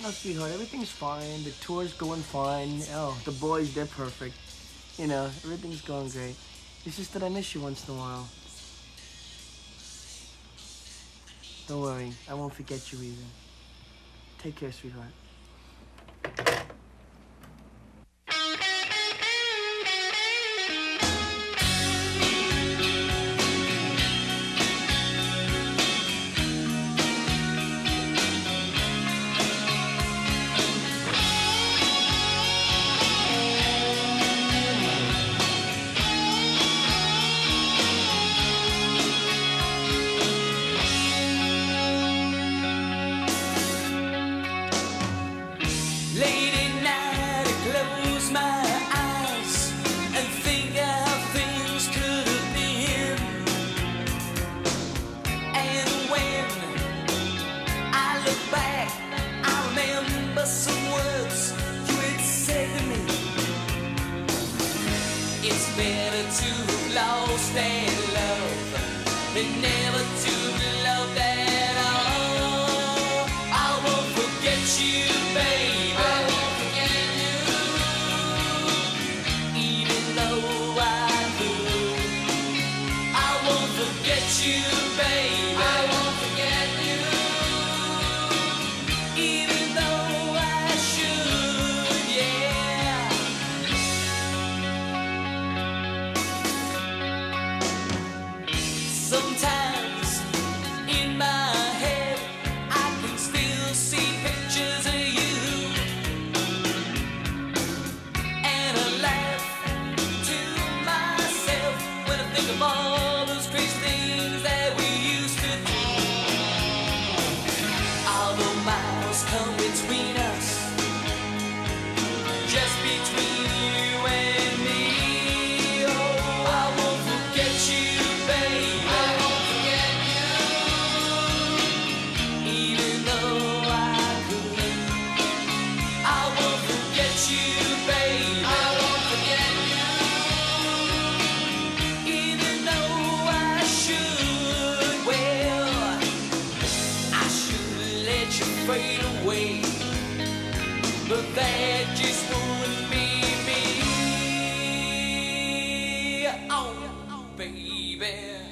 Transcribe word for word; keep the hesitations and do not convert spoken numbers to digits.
Oh, sweetheart, everything's fine. The tour's going fine. Oh, the boys, they're perfect. You know, everything's going great. It's just that I miss you once in a while. Don't worry, I won't forget you either. Take care, sweetheart. Late at night, I close my eyes and think how things could have been. And when I look back, I remember some words you had said to me. It's better to have lost that love than never to have loved at all. I won't forget you, baby. You, baby, I won't forget you, even though I should, yeah. Sometimes in my head I can still see pictures of you, and I laugh to myself when I think of all those crazy things that we used to do. Although miles come between us, just between you and me. Oh, I won't forget you, baby. I won't forget you, even though I could. I won't forget you, baby. I won't forget you, even though I should. Well, I should let you fade away, but that just wouldn't be me. Oh, baby.